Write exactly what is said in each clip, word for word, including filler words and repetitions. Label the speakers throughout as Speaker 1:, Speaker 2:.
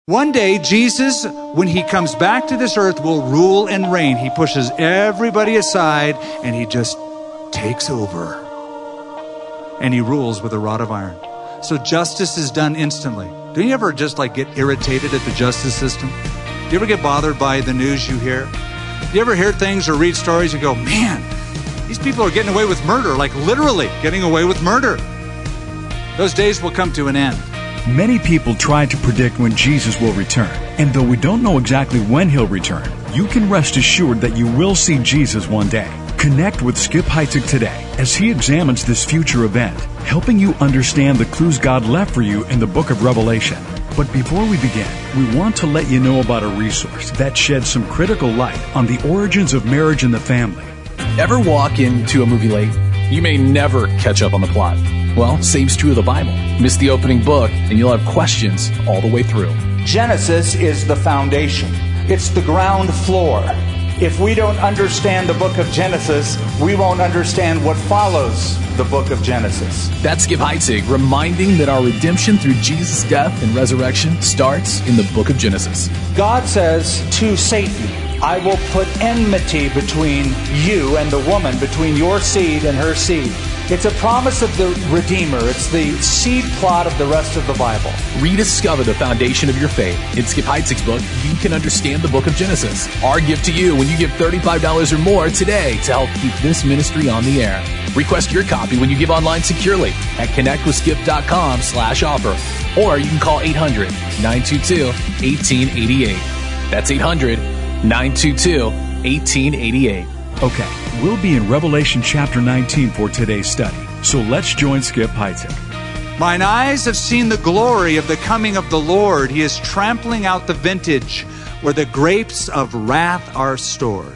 Speaker 1: One day, Jesus, when he comes back to this earth, will rule and reign. He pushes everybody aside and he just takes over. And he rules with a rod of iron. So justice is done instantly. Do you ever just like get irritated at the justice system? Do you ever get bothered by the news you hear? Do you ever hear things or read stories and go, man, these people are getting away with murder, like literally getting away with murder. Those days will come to an end.
Speaker 2: Many people try to predict when Jesus will return. And though we don't know exactly when he'll return, you can rest assured that you will see Jesus one day. Connect with Skip Heitzig today as he examines this future event, helping you understand the clues God left for you in the book of Revelation. But before we begin, we want to let you know about a resource that sheds some critical light on the origins of marriage and the family.
Speaker 3: Ever walk into a movie late? You may never catch up on the plot. Well, same's true of the Bible. Miss the opening book, and you'll have questions all the way through.
Speaker 4: Genesis is the foundation. It's the ground floor. If we don't understand the book of Genesis, we won't understand what follows the book of Genesis.
Speaker 3: That's Skip Heitzig reminding that our redemption through Jesus' death and resurrection starts in the book of Genesis.
Speaker 4: God says to Satan, I will put enmity between you and the woman, between your seed and her seed. It's a promise of the Redeemer. It's the seed plot of the rest of the Bible.
Speaker 3: Rediscover the foundation of your faith. In Skip Heitzig's book, You Can Understand the Book of Genesis. Our gift to you when you give thirty-five dollars or more today to help keep this ministry on the air. Request your copy when you give online securely at connectwithskip.com slash offer. Or you can call eight hundred, nine two two, one eight eight eight. That's eight hundred, nine two two, one eight eight eight.
Speaker 2: Okay, we'll be in Revelation chapter nineteen for today's study. So let's join Skip Heitzig.
Speaker 1: Mine eyes have seen the glory of the coming of the Lord. He is trampling out the vintage where the grapes of wrath are stored.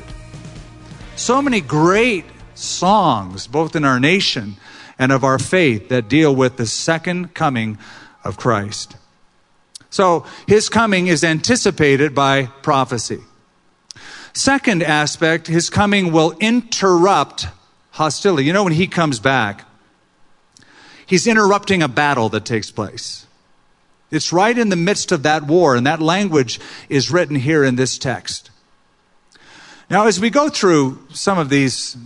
Speaker 1: So many great songs, both in our nation and of our faith, that deal with the second coming of Christ. So his coming is anticipated by prophecy. Second aspect, his coming will interrupt hostility. You know, when he comes back, he's interrupting a battle that takes place. It's right in the midst of that war, and that language is written here in this text. Now, as we go through some of these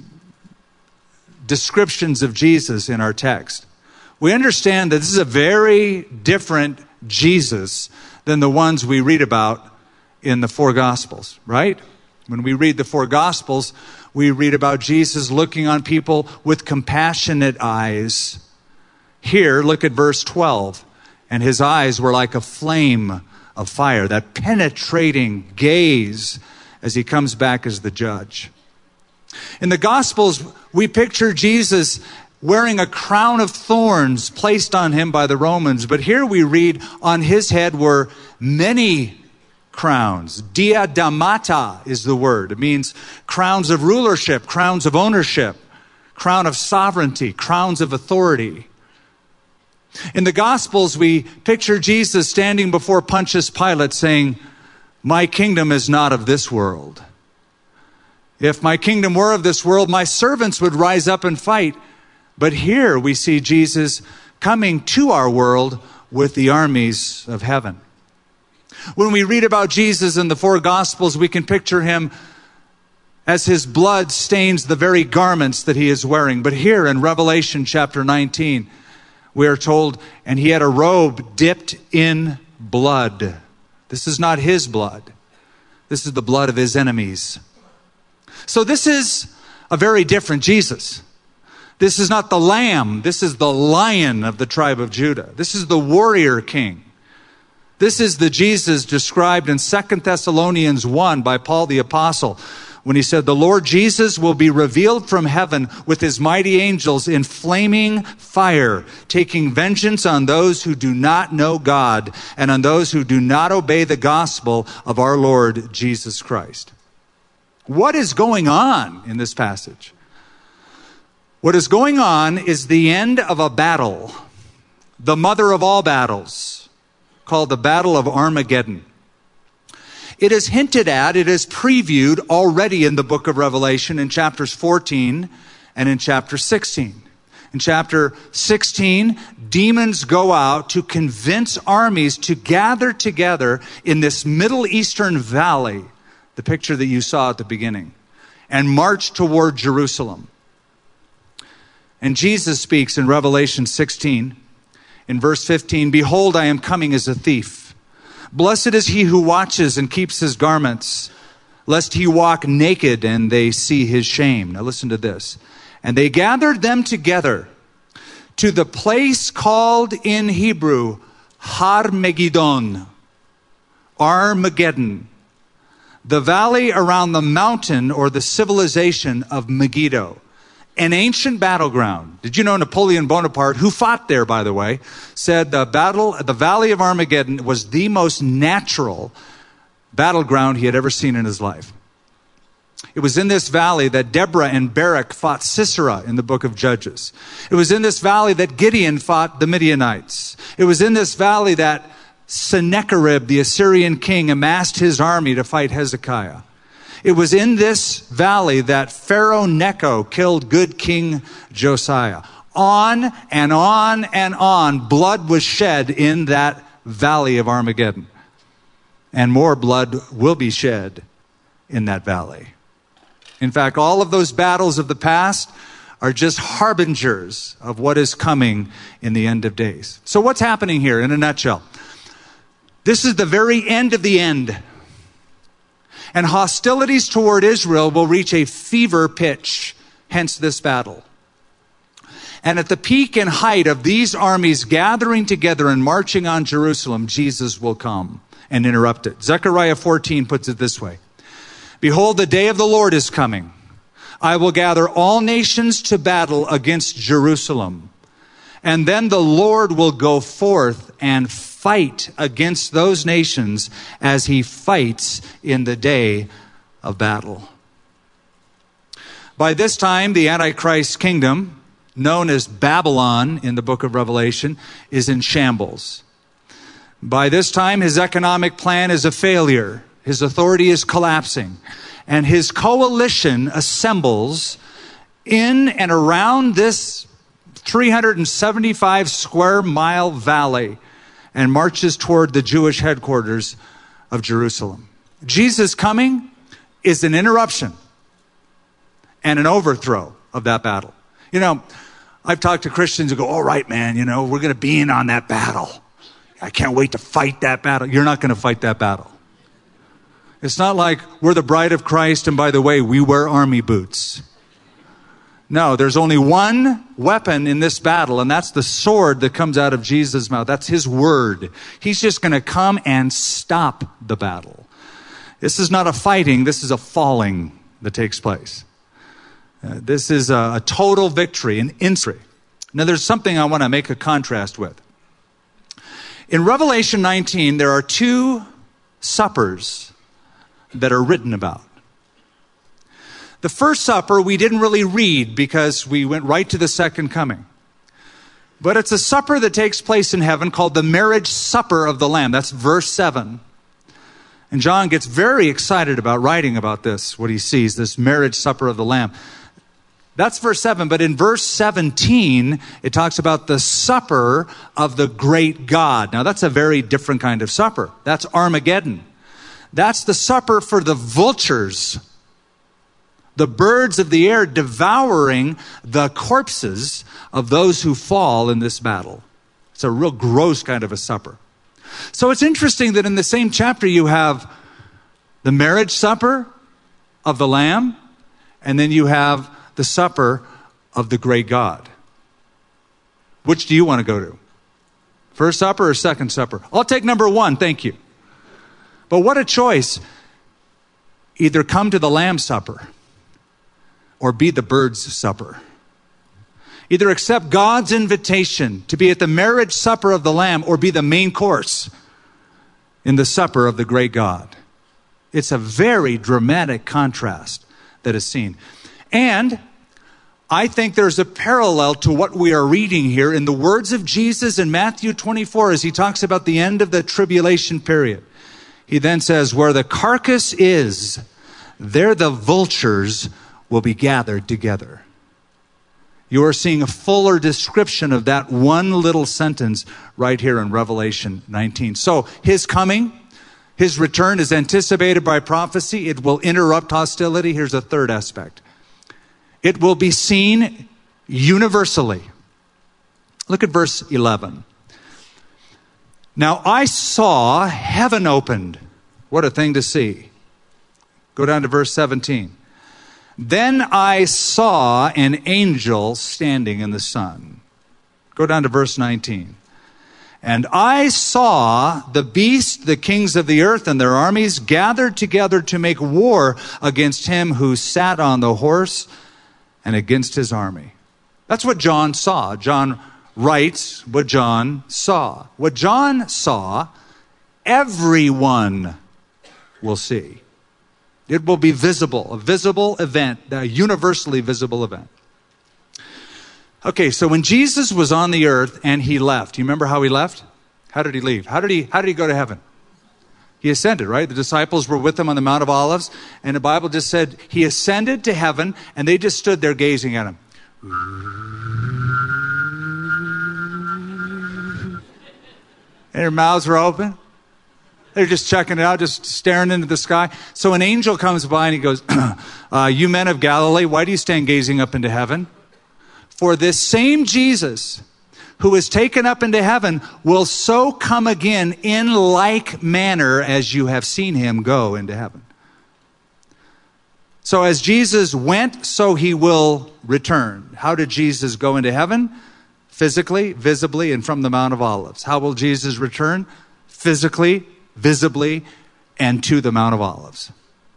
Speaker 1: descriptions of Jesus in our text, we understand that this is a very different Jesus than the ones we read about in the four Gospels, right? When we read the four Gospels, we read about Jesus looking on people with compassionate eyes. Here, look at verse twelve. And his eyes were like a flame of fire, that penetrating gaze as he comes back as the judge. In the Gospels, we picture Jesus wearing a crown of thorns placed on him by the Romans. But here we read on his head were many crowns. Diademata is the word. It means crowns of rulership, crowns of ownership, crown of sovereignty, crowns of authority. In the Gospels, we picture Jesus standing before Pontius Pilate saying, my kingdom is not of this world. If my kingdom were of this world, my servants would rise up and fight. But here we see Jesus coming to our world with the armies of heaven. When we read about Jesus in the four Gospels, we can picture him as his blood stains the very garments that he is wearing. But here in Revelation chapter nineteen, we are told, and he had a robe dipped in blood. This is not his blood. This is the blood of his enemies. So this is a very different Jesus. This is not the lamb. This is the lion of the tribe of Judah. This is the warrior king. This is the Jesus described in Second Thessalonians one by Paul the Apostle when he said, the Lord Jesus will be revealed from heaven with his mighty angels in flaming fire, taking vengeance on those who do not know God and on those who do not obey the gospel of our Lord Jesus Christ. What is going on in this passage? What is going on is the end of a battle, the mother of all battles, called the Battle of Armageddon. It is hinted at, it is previewed already in the book of Revelation in chapters fourteen and in chapter sixteen. In chapter sixteen, demons go out to convince armies to gather together in this Middle Eastern valley, the picture that you saw at the beginning, and march toward Jerusalem. And Jesus speaks in Revelation sixteen, in verse fifteen, "Behold, I am coming as a thief. Blessed is he who watches and keeps his garments, lest he walk naked and they see his shame." Now listen to this. "And they gathered them together to the place called in Hebrew Har Megiddon," Armageddon, "the valley around the mountain or the civilization of Megiddo," an ancient battleground. Did you know Napoleon Bonaparte, who fought there, by the way, said the battle, the Valley of Armageddon was the most natural battleground he had ever seen in his life. It was in this valley that Deborah and Barak fought Sisera in the book of Judges. It was in this valley that Gideon fought the Midianites. It was in this valley that Sennacherib, the Assyrian king, amassed his army to fight Hezekiah. It was in this valley that Pharaoh Necho killed good King Josiah. On and on and on, blood was shed in that valley of Armageddon. And more blood will be shed in that valley. In fact, all of those battles of the past are just harbingers of what is coming in the end of days. So what's happening here in a nutshell? This is the very end of the end. And hostilities toward Israel will reach a fever pitch, hence this battle. And at the peak and height of these armies gathering together and marching on Jerusalem, Jesus will come and interrupt it. Zechariah fourteen puts it this way. "Behold, the day of the Lord is coming. I will gather all nations to battle against Jerusalem. And then the Lord will go forth and fight against those nations as he fights in the day of battle." By this time, the Antichrist kingdom, known as Babylon in the book of Revelation, is in shambles. By this time, his economic plan is a failure. His authority is collapsing. And his coalition assembles in and around this three hundred seventy-five square mile valley and marches toward the Jewish headquarters of Jerusalem. Jesus coming is an interruption and an overthrow of that battle. You know, I've talked to Christians who go, "All right, man, you know, we're going to be in on that battle. I can't wait to fight that battle." You're not going to fight that battle. It's not like we're the bride of Christ, and by the way, we wear army boots. No, there's only one weapon in this battle, and that's the sword that comes out of Jesus' mouth. That's his word. He's just going to come and stop the battle. This is not a fighting, this is a falling that takes place. Uh, this is a, a total victory, an entry. Now, there's something I want to make a contrast with. In Revelation nineteen, there are two suppers that are written about. The first supper we didn't really read because we went right to the second coming. But it's a supper that takes place in heaven called the marriage supper of the Lamb. That's verse seven. And John gets very excited about writing about this, what he sees, this marriage supper of the Lamb. That's verse seven, but in verse seventeen, it talks about the supper of the great God. Now that's a very different kind of supper. That's Armageddon. That's the supper for the vultures, the birds of the air devouring the corpses of those who fall in this battle. It's a real gross kind of a supper. So it's interesting that in the same chapter you have the marriage supper of the Lamb, and then you have the supper of the great God. Which do you want to go to? First supper or second supper? I'll take number one, thank you. But what a choice. Either come to the Lamb's supper or be the bird's supper. Either accept God's invitation to be at the marriage supper of the Lamb or be the main course in the supper of the great God. It's a very dramatic contrast that is seen. And I think there's a parallel to what we are reading here in the words of Jesus in Matthew twenty-four as he talks about the end of the tribulation period. He then says, where the carcass is, there the vultures will be gathered together. You are seeing a fuller description of that one little sentence right here in Revelation nineteen. So his coming, his return is anticipated by prophecy. It will interrupt hostility. Here's a third aspect. It will be seen universally. Look at verse eleven. Now I saw heaven opened. What a thing to see. Go down to verse seventeen. Then I saw an angel standing in the sun. Go down to verse nineteen. And I saw the beast, the kings of the earth and their armies gathered together to make war against him who sat on the horse and against his army. That's what John saw. John writes what John saw. What John saw, everyone will see. It will be visible, a visible event, a universally visible event. Okay, so when Jesus was on the earth and he left, you remember how he left? How did he leave? How did he, how did he go to heaven? He ascended, right? The disciples were with him on the Mount of Olives, and the Bible just said he ascended to heaven, and they just stood there gazing at him. And their mouths were open. They're just checking it out, just staring into the sky. So an angel comes by and he goes, uh, you men of Galilee, why do you stand gazing up into heaven? For this same Jesus who is taken up into heaven will so come again in like manner as you have seen him go into heaven. So as Jesus went, so he will return. How did Jesus go into heaven? Physically, visibly, and from the Mount of Olives. How will Jesus return? Physically, visibly, and to the Mount of Olives.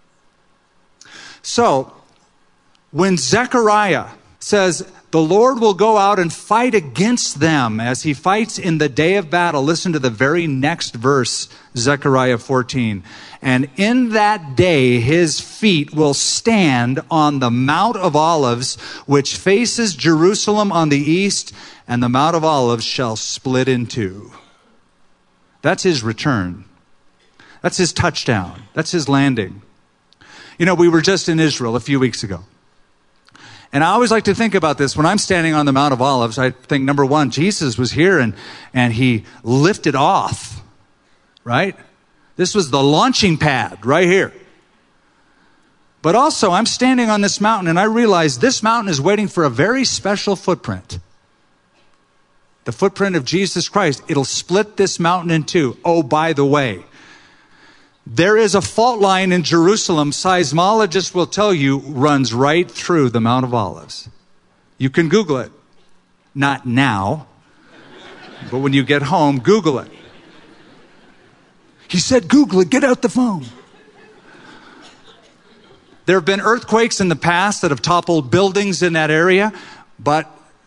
Speaker 1: So, when Zechariah says, the Lord will go out and fight against them as he fights in the day of battle, listen to the very next verse, Zechariah fourteen. And in that day, his feet will stand on the Mount of Olives, which faces Jerusalem on the east, and the Mount of Olives shall split in two. That's his return. That's his touchdown. That's his landing. You know, we were just in Israel a few weeks ago. And I always like to think about this. When I'm standing on the Mount of Olives, I think, number one, Jesus was here and, and he lifted off, right? This was the launching pad right here. But also, I'm standing on this mountain and I realize this mountain is waiting for a very special footprint. The footprint of Jesus Christ. It'll split this mountain in two. Oh, by the way, there is a fault line in Jerusalem, seismologists will tell you, runs right through the Mount of Olives. You can Google it. Not now, but when you get home, Google it. He said, Google it, get out the phone. There have been earthquakes in the past that have toppled buildings in that area, but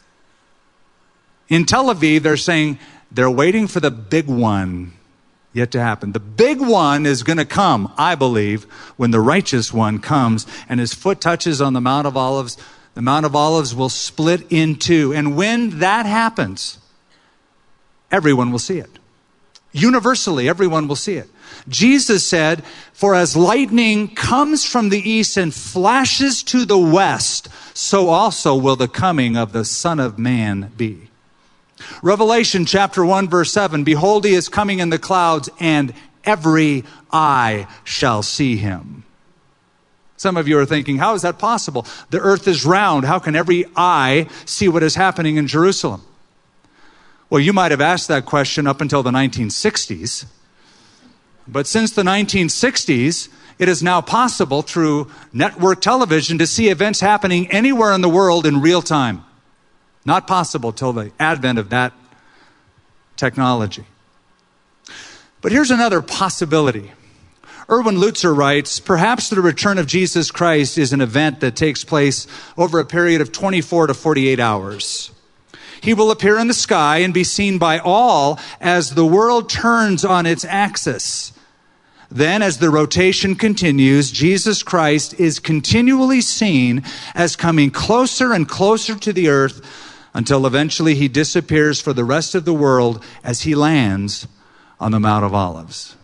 Speaker 1: in Tel Aviv, they're saying they're waiting for the big one yet to happen. The big one is going to come, I believe, when the righteous one comes and his foot touches on the Mount of Olives. The Mount of Olives will split in two. And when that happens, everyone will see it. Universally, everyone will see it. Jesus said, for as lightning comes from the east and flashes to the west, so also will the coming of the Son of Man be. Revelation chapter one, verse seven, behold, he is coming in the clouds, and every eye shall see him. Some of you are thinking, how is that possible? The earth is round. How can every eye see what is happening in Jerusalem? Well, you might have asked that question up until the nineteen sixties. But since the nineteen sixties, it is now possible through network television to see events happening anywhere in the world in real time. Not possible till the advent of that technology. But here's another possibility. Erwin Lutzer writes, perhaps the return of Jesus Christ is an event that takes place over a period of twenty-four to forty-eight hours. He will appear in the sky and be seen by all as the world turns on its axis. Then, as the rotation continues, Jesus Christ is continually seen as coming closer and closer to the earth until eventually he disappears for the rest of the world as he lands on the Mount of Olives.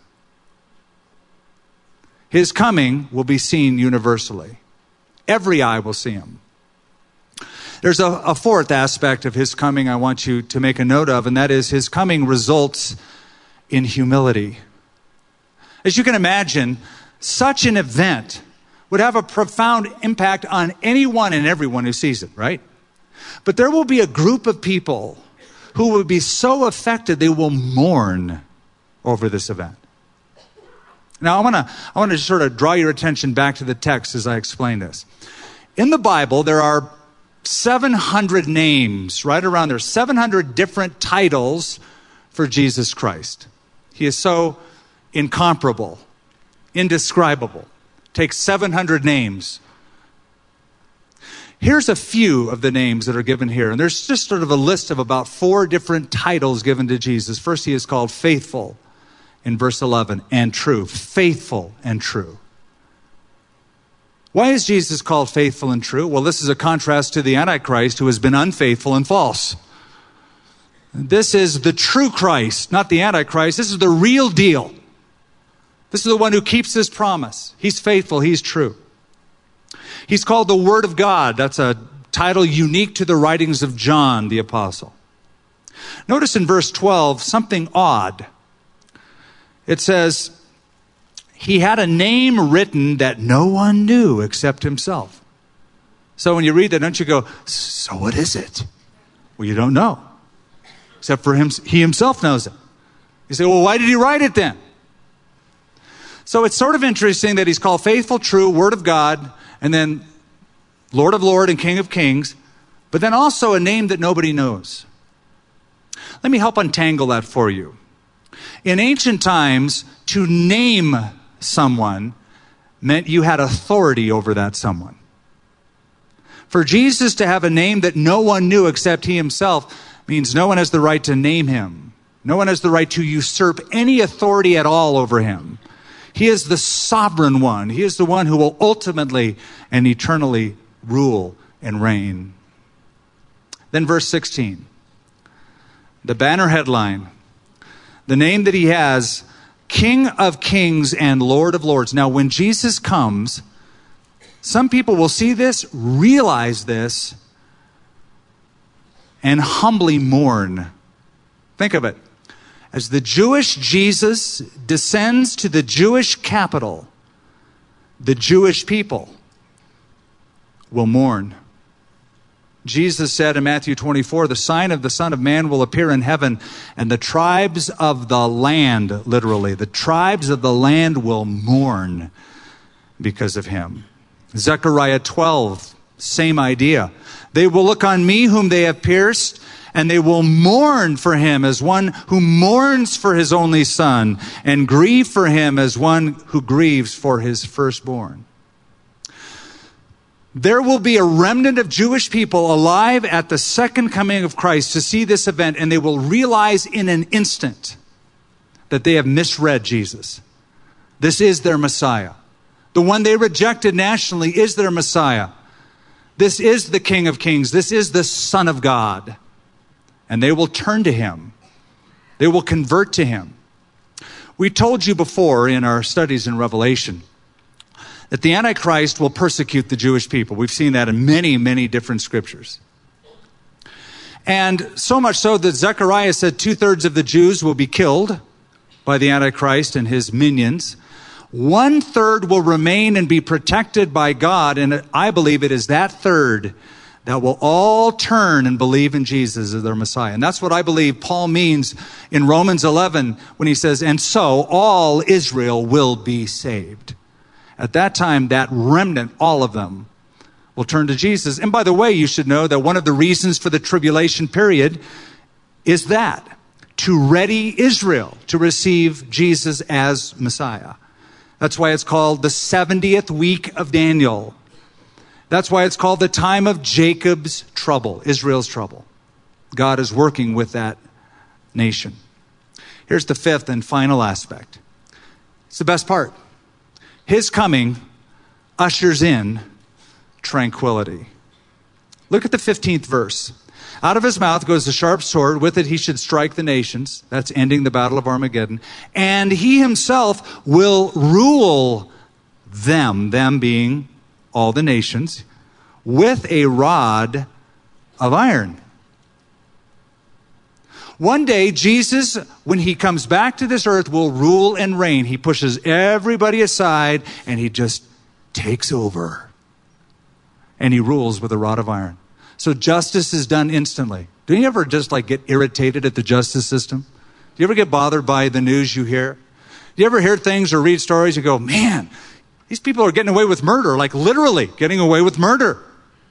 Speaker 1: His coming will be seen universally. Every eye will see him. There's a, a fourth aspect of his coming I want you to make a note of, and that is his coming results in humility. As you can imagine, such an event would have a profound impact on anyone and everyone who sees it, right? But there will be a group of people who will be so affected they will mourn over this event. Now, I want to I want to sort of draw your attention back to the text as I explain this. In the Bible, there are seven hundred names, right around there, seven hundred different titles for Jesus Christ. He is so incomparable, indescribable. Takes seven hundred names. Here's a few of the names that are given here. And there's just sort of a list of about four different titles given to Jesus. First, he is called faithful in verse eleven, and true. Faithful and true. Why is Jesus called faithful and true? Well, this is a contrast to the Antichrist, who has been unfaithful and false. This is the true Christ, not the Antichrist. This is the real deal. This is the one who keeps his promise. He's faithful. He's true. He's called the Word of God. That's a title unique to the writings of John the Apostle. Notice in verse twelve something odd. It says, he had a name written that no one knew except himself. So when you read that, don't you go, so what is it? Well, you don't know. Except for him, he himself knows it. You say, well, why did he write it then? So it's sort of interesting that he's called faithful, true, Word of God, and then Lord of Lords and King of Kings, but then also a name that nobody knows. Let me help untangle that for you. In ancient times, to name someone meant you had authority over that someone. For Jesus to have a name that no one knew except he himself means no one has the right to name him. No one has the right to usurp any authority at all over him. He is the sovereign one. He is the one who will ultimately and eternally rule and reign. Then verse sixteen, the banner headline, the name that he has, King of Kings and Lord of Lords. Now, when Jesus comes, some people will see this, realize this, and humbly mourn. Think of it. As the Jewish Jesus descends to the Jewish capital, the Jewish people will mourn. Jesus said in Matthew twenty-four, the sign of the Son of Man will appear in heaven, and the tribes of the land, literally, the tribes of the land will mourn because of him. Zechariah twelve, same idea. They will look on me whom they have pierced, and they will mourn for him as one who mourns for his only son, and grieve for him as one who grieves for his firstborn. There will be a remnant of Jewish people alive at the second coming of Christ to see this event, and they will realize in an instant that they have misread Jesus. This is their Messiah. The one they rejected nationally is their Messiah. This is the King of Kings. This is the Son of God. And they will turn to him. They will convert to him. We told you before in our studies in Revelation that the Antichrist will persecute the Jewish people. We've seen that in many, many different scriptures. And so much so that Zechariah said two-thirds of the Jews will be killed by the Antichrist and his minions. One-third will remain and be protected by God, and I believe it is that third that will all turn and believe in Jesus as their Messiah. And that's what I believe Paul means in Romans eleven when he says, and so all Israel will be saved. At that time, that remnant, all of them, will turn to Jesus. And by the way, you should know that one of the reasons for the tribulation period is that, to ready Israel to receive Jesus as Messiah. That's why it's called the seventieth week of Daniel. That's why it's called the time of Jacob's trouble, Israel's trouble. God is working with that nation. Here's the fifth and final aspect. It's the best part. His coming ushers in tranquility. Look at the fifteenth verse. Out of his mouth goes the sharp sword. With it he should strike the nations. That's ending the battle of Armageddon. And he himself will rule them, them being all the nations, with a rod of iron. One day, Jesus, when he comes back to this earth, will rule and reign. He pushes everybody aside and he just takes over. And he rules with a rod of iron. So justice is done instantly. Do you ever just like get irritated at the justice system? Do you ever get bothered by the news you hear? Do you ever hear things or read stories and go, man, these people are getting away with murder, like literally getting away with murder.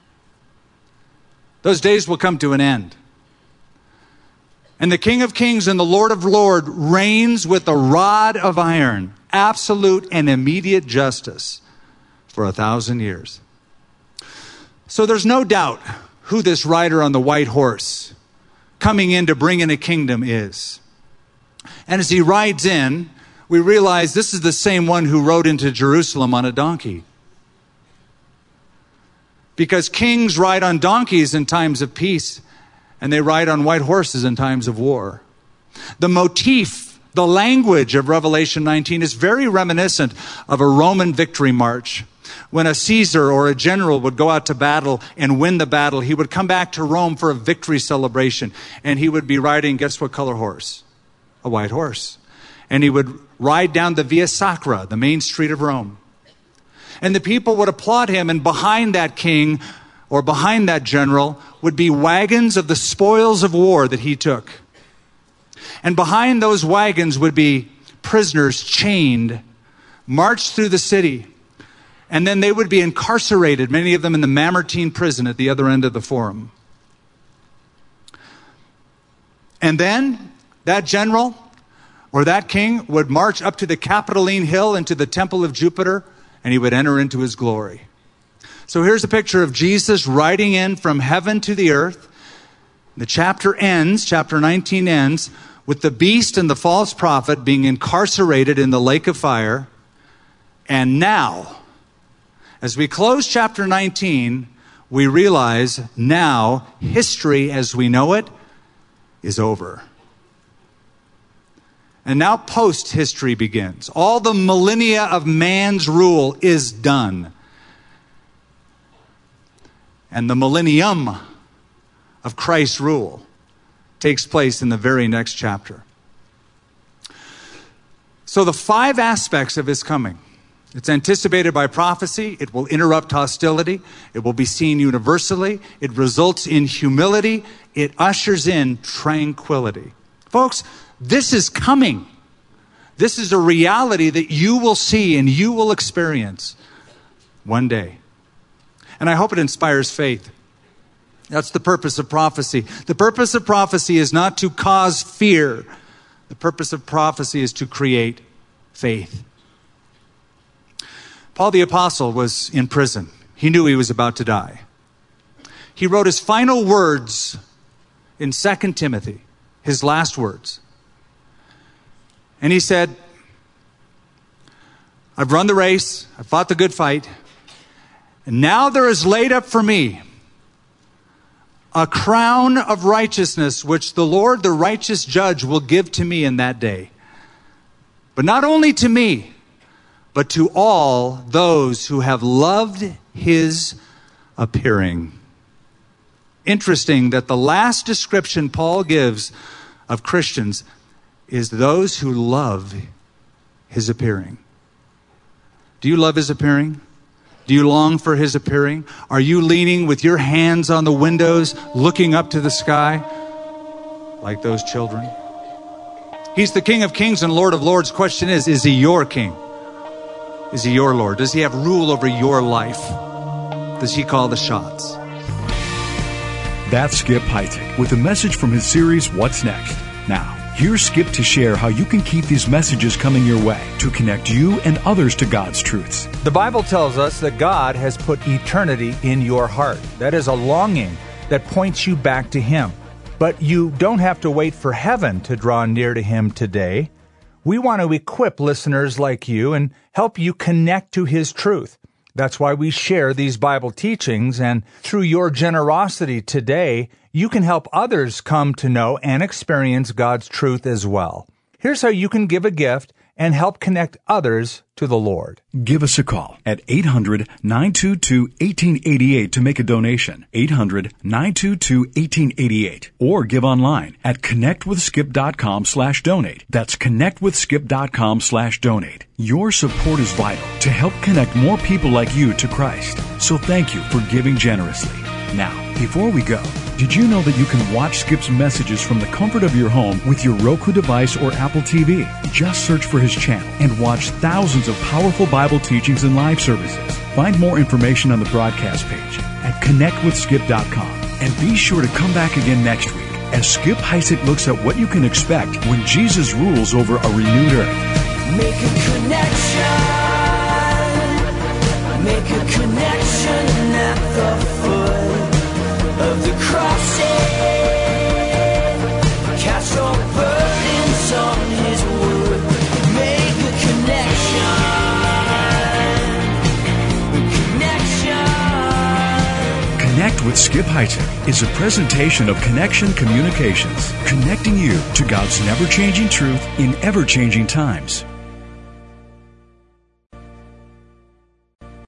Speaker 1: Those days will come to an end. And the King of Kings and the Lord of Lords reigns with a rod of iron, absolute and immediate justice for a thousand years. So there's no doubt who this rider on the white horse coming in to bring in a kingdom is. And as he rides in, we realize this is the same one who rode into Jerusalem on a donkey. Because kings ride on donkeys in times of peace, and they ride on white horses in times of war. The motif, the language of Revelation nineteen is very reminiscent of a Roman victory march. When a Caesar or a general would go out to battle and win the battle, he would come back to Rome for a victory celebration. And he would be riding, guess what color horse? A white horse. And he would ride down the Via Sacra, the main street of Rome. And the people would applaud him, and behind that king or behind that general would be wagons of the spoils of war that he took. And behind those wagons would be prisoners chained, marched through the city. And then they would be incarcerated, many of them in the Mamertine prison at the other end of the forum. And then that general or that king would march up to the Capitoline Hill into the temple of Jupiter, and he would enter into his glory. So here's a picture of Jesus riding in from heaven to the earth. The chapter ends, chapter nineteen ends, with the beast and the false prophet being incarcerated in the lake of fire. And now, as we close chapter nineteen, we realize now history as we know it is over. And now post-history begins. All the millennia of man's rule is done. And the millennium of Christ's rule takes place in the very next chapter. So the five aspects of his coming. It's anticipated by prophecy. It will interrupt hostility. It will be seen universally. It results in humility. It ushers in tranquility. Folks, this is coming. This is a reality that you will see and you will experience one day. And I hope it inspires faith. That's the purpose of prophecy. The purpose of prophecy is not to cause fear. The purpose of prophecy is to create faith. Paul the Apostle was in prison. He knew he was about to die. He wrote his final words in Second Timothy, his last words. And he said, I've run the race, I've fought the good fight, and now there is laid up for me a crown of righteousness, which the Lord, the righteous judge, will give to me in that day. But not only to me, but to all those who have loved his appearing. Interesting that the last description Paul gives of Christians is those who love his appearing. Do you love his appearing? Do you long for his appearing? Are you leaning with your hands on the windows, looking up to the sky like those children? He's the King of Kings and Lord of Lords. Question is, is he your king? Is he your Lord? Does he have rule over your life? Does he call the shots?
Speaker 2: That's Skip Heitzig with a message from his series, What's Next? Now, here's Skip to share how you can keep these messages coming your way to connect you and others to God's truths.
Speaker 4: The Bible tells us that God has put eternity in your heart. That is a longing that points you back to Him. But you don't have to wait for heaven to draw near to Him today. We want to equip listeners like you and help you connect to His truth. That's why we share these Bible teachings, and through your generosity today, you can help others come to know and experience God's truth as well. Here's how you can give a gift and help connect others to the Lord.
Speaker 2: Give us a call at eight hundred, nine two two, one eight eight eight to make a donation. eight hundred, nine two two, one eight eight eight. Or give online at connectwithskip.com slash donate. That's connectwithskip.com slash donate. Your support is vital to help connect more people like you to Christ. So thank you for giving generously. Now, before we go, did you know that you can watch Skip's messages from the comfort of your home with your Roku device or Apple T V? Just search for his channel and watch thousands of powerful Bible teachings and live services. Find more information on the broadcast page at connect with skip dot com. And be sure to come back again next week as Skip Heitzig looks at what you can expect when Jesus rules over a renewed earth.
Speaker 5: Make a connection. Make a connection at the foot of the cross. Cast your burdens on His wood. Make a connection. Connection.
Speaker 2: Connect with Skip Heitzig is a presentation of Connection Communications, connecting you to God's never-changing truth in ever-changing times.